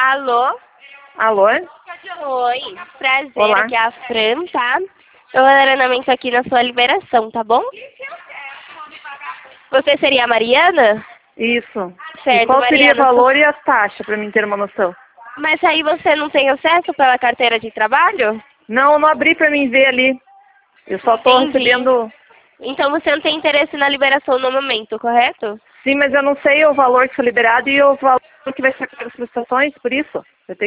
Alô? Alô? Oi, prazer, Olá. aqui é a Fran, tá? Eu ordenamento aqui na sua liberação, tá bom? Você seria a Mariana? Isso. E Certo, qual seria o Mariana. valor e as taxas, para mim ter uma noção? Mas aí você não tem acesso pela carteira de trabalho? Não, não abri para mim ver ali. Eu só estou Entendi. recebendo... Então você não tem interesse na liberação no momento, correto? Sim, mas eu não sei o valor que foi liberado e o valor que vai ser para as prestações, por isso. Eu tenho